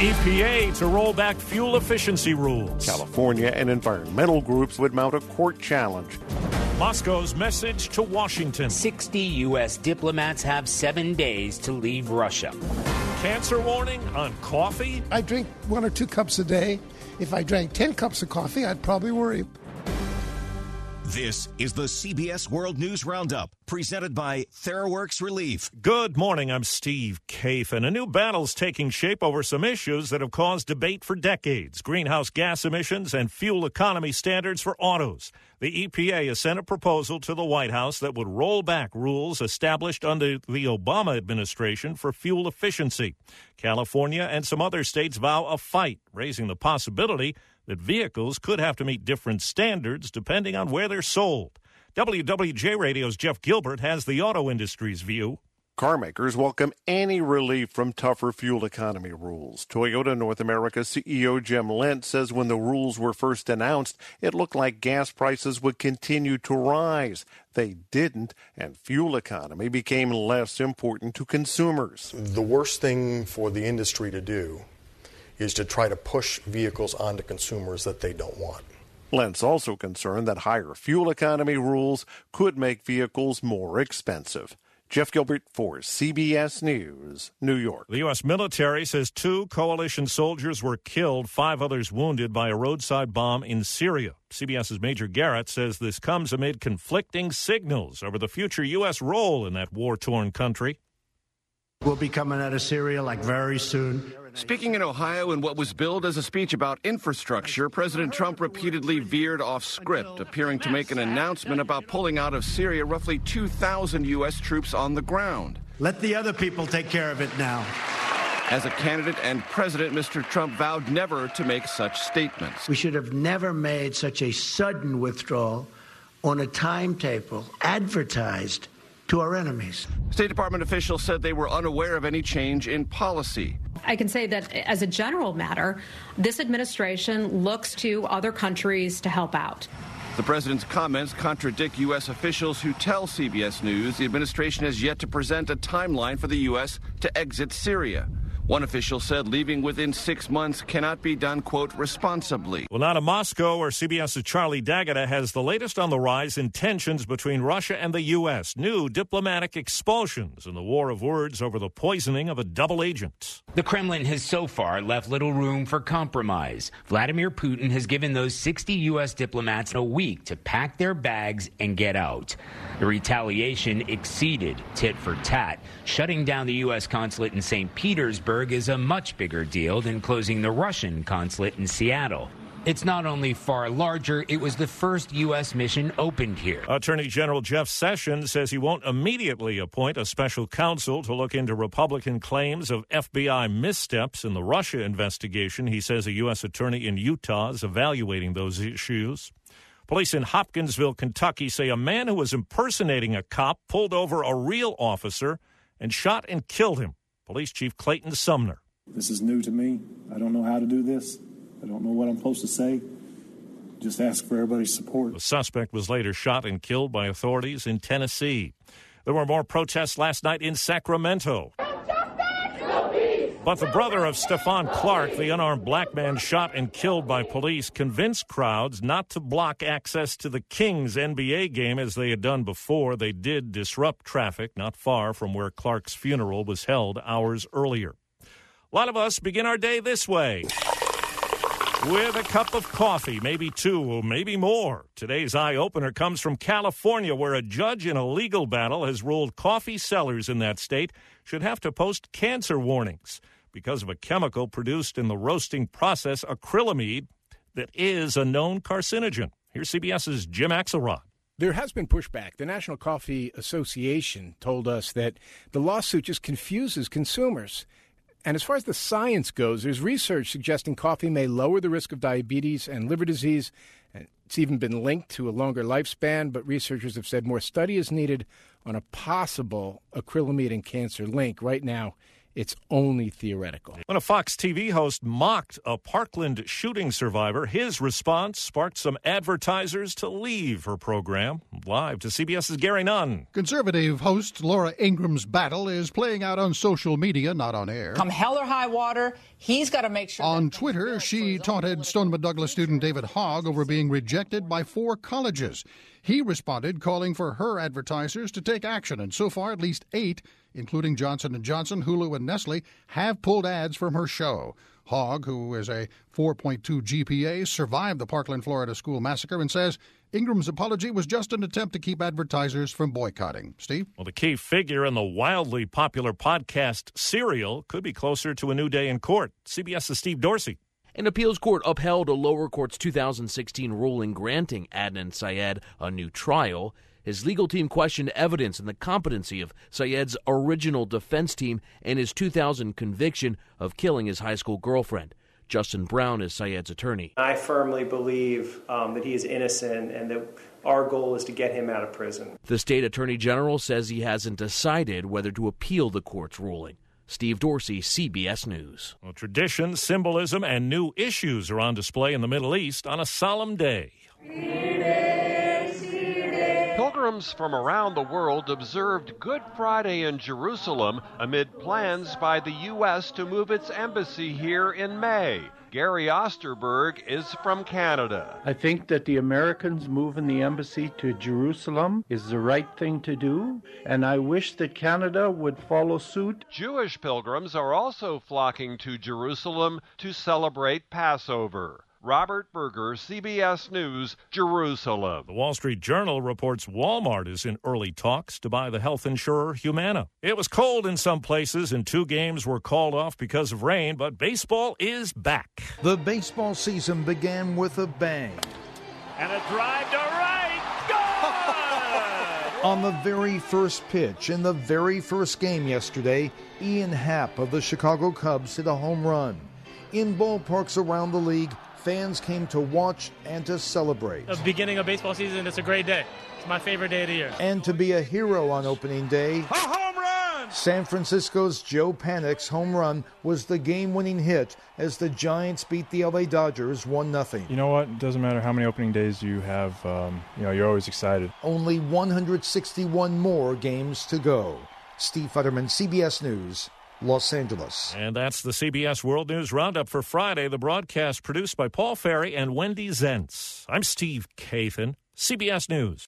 EPA to roll back fuel efficiency rules. California and environmental groups would mount a court challenge. Moscow's message to Washington. 60 U.S. diplomats have 7 days to leave Russia. Cancer warning on coffee. I drink 1 or 2 cups a day. If I drank 10 cups of coffee, I'd probably worry. This is the CBS World News Roundup, presented by TheraWorks Relief. Good morning, I'm Steve Kafen. A new battle's taking shape over some issues that have caused debate for decades: greenhouse gas emissions and fuel economy standards for autos. The EPA has sent a proposal to the White House that would roll back rules established under the Obama administration for fuel efficiency. California and some other states vow a fight, raising the possibility that vehicles could have to meet different standards depending on where they're sold. WWJ Radio's Jeff Gilbert has the auto industry's view. Carmakers welcome any relief from tougher fuel economy rules. Toyota North America CEO Jim Lent says when the rules were first announced, it looked like gas prices would continue to rise. They didn't, and fuel economy became less important to consumers. The worst thing for the industry to do is to try to push vehicles onto consumers that they don't want. Lent's also concerned that higher fuel economy rules could make vehicles more expensive. Jeff Gilbert for CBS News, New York. The U.S. military says 2 coalition soldiers were killed, 5 others wounded by a roadside bomb in Syria. CBS's Major Garrett says this comes amid conflicting signals over the future U.S. role in that war-torn country. We'll be coming out of Syria very soon. Speaking in Ohio in what was billed as a speech about infrastructure, President Trump repeatedly veered off script, appearing to make an announcement about pulling out of Syria roughly 2,000 U.S. troops on the ground. Let the other people take care of it now. As a candidate and president, Mr. Trump vowed never to make such statements. We should have never made such a sudden withdrawal on a timetable advertised to our enemies. State Department officials said they were unaware of any change in policy. I can say that as a general matter, this administration looks to other countries to help out. The president's comments contradict U.S. officials who tell CBS News the administration has yet to present a timeline for the U.S. to exit Syria. One official said leaving within 6 months cannot be done, quote, responsibly. Well, now to Moscow, where CBS's Charlie D'Agata has the latest on the rise in tensions between Russia and the U.S. New diplomatic expulsions in the war of words over the poisoning of a double agent. The Kremlin has so far left little room for compromise. Vladimir Putin has given those 60 U.S. diplomats a week to pack their bags and get out. The retaliation exceeded tit for tat. Shutting down the U.S. consulate in St. Petersburg is a much bigger deal than closing the Russian consulate in Seattle. It's not only far larger, it was the first U.S. mission opened here. Attorney General Jeff Sessions says he won't immediately appoint a special counsel to look into Republican claims of FBI missteps in the Russia investigation. He says a U.S. attorney in Utah is evaluating those issues. Police in Hopkinsville, Kentucky say a man who was impersonating a cop pulled over a real officer and shot and killed him. Police Chief Clayton Sumner. This is new to me. I don't know how to do this. I don't know what I'm supposed to say. Just ask for everybody's support. The suspect was later shot and killed by authorities in Tennessee. There were more protests last night in Sacramento. But the brother of Stephon Clark, the unarmed black man shot and killed by police, convinced crowds not to block access to the Kings NBA game as they had done before. They did disrupt traffic not far from where Clark's funeral was held hours earlier. A lot of us begin our day this way, with a cup of coffee, maybe 2, or maybe more. Today's eye-opener comes from California, where a judge in a legal battle has ruled coffee sellers in that state should have to post cancer warnings because of a chemical produced in the roasting process, acrylamide, that is a known carcinogen. Here's CBS's Jim Axelrod. There has been pushback. The National Coffee Association told us that the lawsuit just confuses consumers. And as far as the science goes, there's research suggesting coffee may lower the risk of diabetes and liver disease. And it's even been linked to a longer lifespan, but researchers have said more study is needed on a possible acrylamide and cancer link. Right now, It's only theoretical. When a Fox TV host mocked a Parkland shooting survivor, his response sparked some advertisers to leave her program. Live to CBS's Gary Nunn. Conservative host Laura Ingram's battle is playing out on social media, not on air. Come hell or high water, he's got to make sure. On Twitter, she taunted Stoneman Douglas student David Hogg over being rejected by 4 colleges. He responded, calling for her advertisers to take action, and so far at least 8, including Johnson & Johnson, Hulu, and Nestle, have pulled ads from her show. Hogg, who is a 4.2 GPA, survived the Parkland, Florida school massacre and says Ingram's apology was just an attempt to keep advertisers from boycotting. Steve? Well, the key figure in the wildly popular podcast Serial could be closer to a new day in court. CBS's Steve Dorsey. An appeals court upheld a lower court's 2016 ruling granting Adnan Syed a new trial. His legal team questioned evidence and the competency of Syed's original defense team and his 2000 conviction of killing his high school girlfriend. Justin Brown is Syed's attorney. I firmly believe that he is innocent and that our goal is to get him out of prison. The state attorney general says he hasn't decided whether to appeal the court's ruling. Steve Dorsey, CBS News. Well, tradition, symbolism, and new issues are on display in the Middle East on a solemn day. Pilgrims from around the world observed Good Friday in Jerusalem amid plans by the U.S. to move its embassy here in May. Gary Osterberg is from Canada. I think that the Americans moving the embassy to Jerusalem is the right thing to do, and I wish that Canada would follow suit. Jewish pilgrims are also flocking to Jerusalem to celebrate Passover. Robert Berger, CBS News, Jerusalem. The Wall Street Journal reports Walmart is in early talks to buy the health insurer Humana. It was cold in some places and 2 games were called off because of rain, but baseball is back. The baseball season began with a bang. And a drive to right. Good! On the very first pitch in the very first game yesterday, Ian Happ of the Chicago Cubs hit a home run. In ballparks around the league, fans came to watch and to celebrate. The beginning of baseball season, it's a great day. It's my favorite day of the year. And to be a hero on opening day, a home run! San Francisco's Joe Panik's home run was the game-winning hit as the Giants beat the LA Dodgers 1-0. You know what? It doesn't matter how many opening days you have. You're always excited. Only 161 more games to go. Steve Futterman, CBS News, Los Angeles. And that's the CBS World News Roundup for Friday. The broadcast produced by Paul Ferry and Wendy Zentz. I'm Steve Kathan, CBS News.